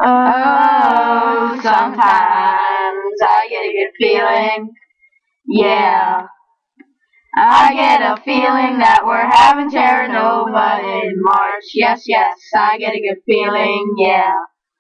Oh, sometimes I get a good feeling. Yeah. I get a feeling that we're having Terra Nova in March. Yes, yes, I get a good feeling. Yeah.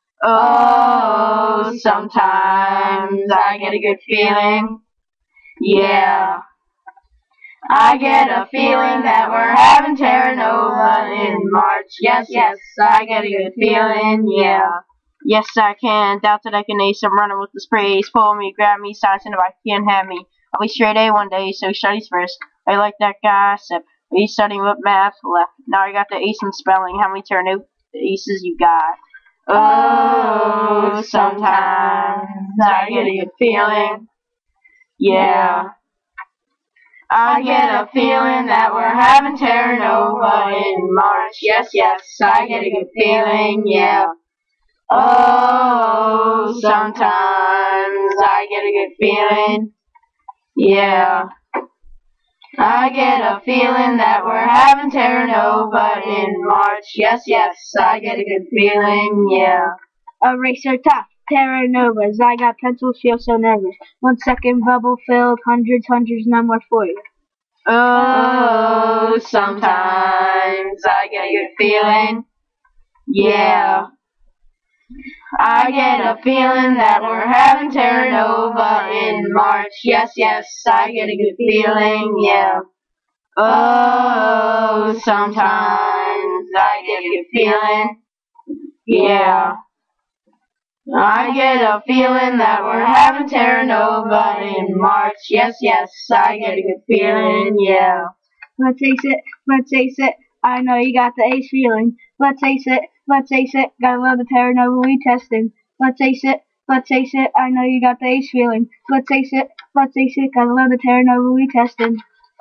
Oh, sometimes I get a good feeling. Yeah. I get a feeling that we're having Terra Nova in March. Yes, yes, I get a good feeling. Yeah. Yes, I can. Doubt that I can ace. I'm running with the sprays. Pull me, grab me, signs and if I can't have me. I'll be straight A one day, so studies first. I like that gossip. He's studying what math left. Now I got the ace in spelling. How many turn aces you got? Oh, sometimes I get a good feeling. Yeah. I get a feeling that we're having Terra Nova in March. Yes, yes, I get a good feeling. Yeah. Oh, sometimes I get a good feeling. Yeah. I get a feeling that we're having Terra Nova in March. Yes, yes, I get a good feeling. Yeah. Eraser top, Terra Novas. I got pencils, feel so nervous. 1 second, bubble filled, hundreds, no more for you. Oh, sometimes I get a good feeling. Yeah. I get a feeling that we're having Terra Nova in March. Yes, yes, I get a good feeling. Yeah. Oh, sometimes I get a good feeling. Yeah. I get a feeling that we're having Terra Nova in March. Yes, yes, I get a good feeling. Yeah. Let's ace it. I know you got the ace feeling. Let's ace it. Gotta love the Terra Nova we testing. Let's ace it. I know you got the ace feeling. Let's ace it. Gotta love the Terra Nova we testing.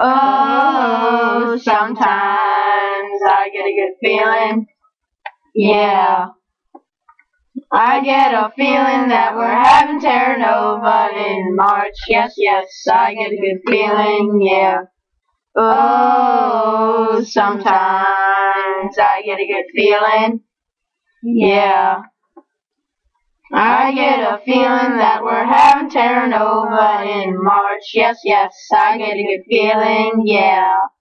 Oh, sometimes I get a good feeling. Yeah. I get a feeling that we're having Terra Nova in March. Yes, yes, I get a good feeling. Yeah. Oh, sometimes I get a good feeling. Yeah. I get a feeling that we're having Terra Nova in March. Yes, yes, I get a good feeling. Yeah.